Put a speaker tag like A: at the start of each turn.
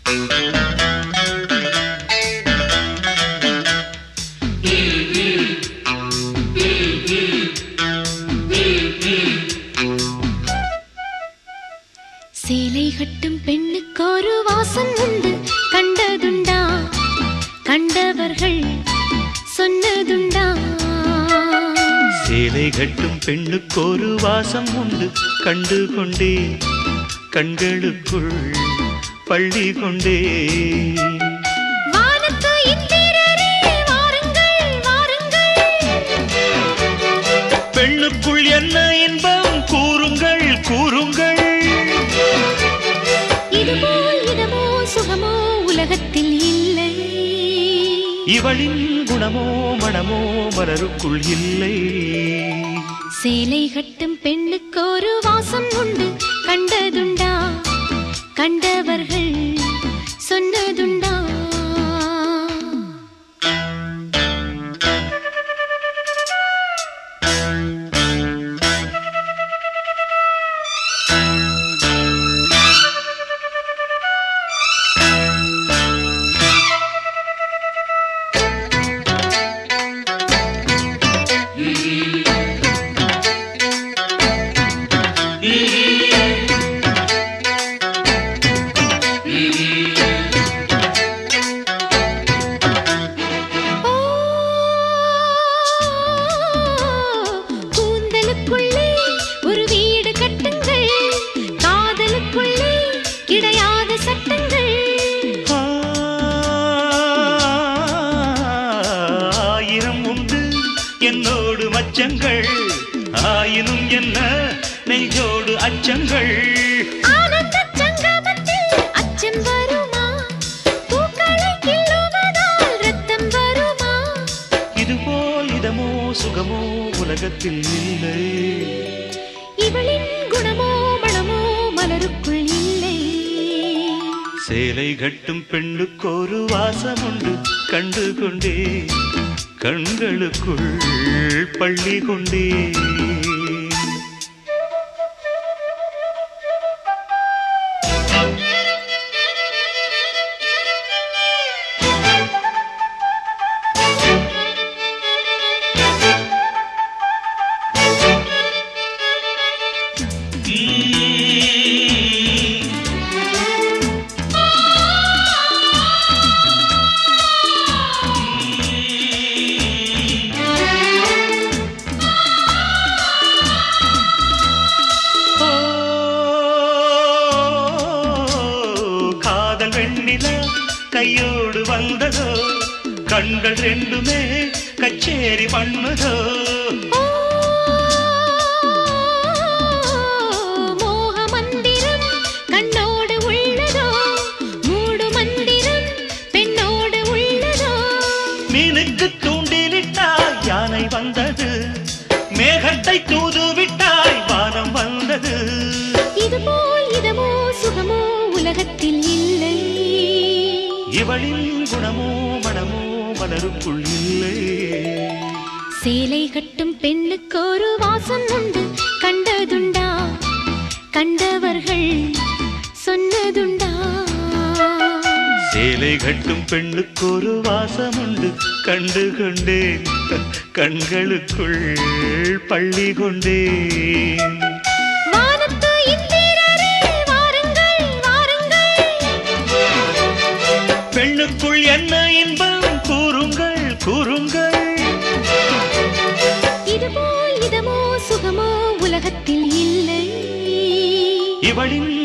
A: சேலை கட்டும் பெண்ணுக்கு ஒரு வாசம் உண்டு, கண்டதுண்டா? கண்டவர்கள் சொன்னதுண்டா?
B: சேலை கட்டும் பெண்ணுக்கு ஒரு வாசம் உண்டு, கண்டு கொண்டே கண்களுக்குள் பள்ளி கொண்டே. பெண்ணுக்குள் என்ன இன்பம் கூறுங்கள் கூறுங்கள்.
A: இதுபோல் இதமோ சுகமோ உலகத்தில் இல்லை.
B: இவளின் குணமோ மனமோ மலருக்குள் இல்லை.
A: சேலை கட்டும் பெண்ணுக்கு ஒரு வாசம் உண்டு, கண்டதுண்டா? கண்டவர்கள் சொன்னதுண்டா? ஒரு வீடு கட்டுங்கள், காதலுக்குள்ளே கிடையாத சட்டங்கள்.
B: ஆயிரம் உண்டு என்னோடு மச்சங்கள், ஆயினும் என்ன நெஞ்சோடு அச்சங்கள்.
A: ஆனந்த சங்கமத்தில் அச்சம் வருமா? பூக்களை கிள்ளுவதால் ரத்தம் வருமா?
B: இதுபோல் இதமோ சுகமோ உலகத்தில் இல்லை.
A: இவளின் குணமோ மனமோ மலருக்குள் இல்லை.
B: சேலை கட்டும் பெண்ணுக்கு ஒரு வாசம் உண்டு, கண்டு கொண்டே கண்களுக்குள் பள்ளி கொண்டே. கையோடு வந்ததோ, கண்கள் ரெண்டுமே கச்சேரி பண்ணதோ.
A: மோக மந்திரம் கண்ணோடு உள்ளதோ, மூடு மந்திரம் பெண்ணோடு உள்ளதோ.
B: மீனுக்கு தூண்டிலிட்டாய் யானை வந்தது, மேகத்தை தூதுவிட்டாய் வானம் வந்தது.
A: இதுபோல் இதமோ சுகமோ உலகத்தில் இல்லை.
B: இவளின் குணமோ மனமோ மலருக்குள் இல்லை.
A: சேலை கட்டும் பெண்ணுக்கு ஒரு வாசம் உண்டு, கண்டதுண்டா? கண்டவர்கள் சொன்னதுண்டா?
B: சேலை கட்டும் பெண்ணுக்கு ஒரு வாசம் உண்டு, கண்டு கொண்டேன் கண்களுக்குள் பள்ளி கொண்டேன். பெண்ணுக்குள் என்ன இன்பம் கூறுங்கள் கூறுங்கள்.
A: இதுபோல் இதமோ சுகமோ உலகத்தில் இல்லை.
B: இவளின்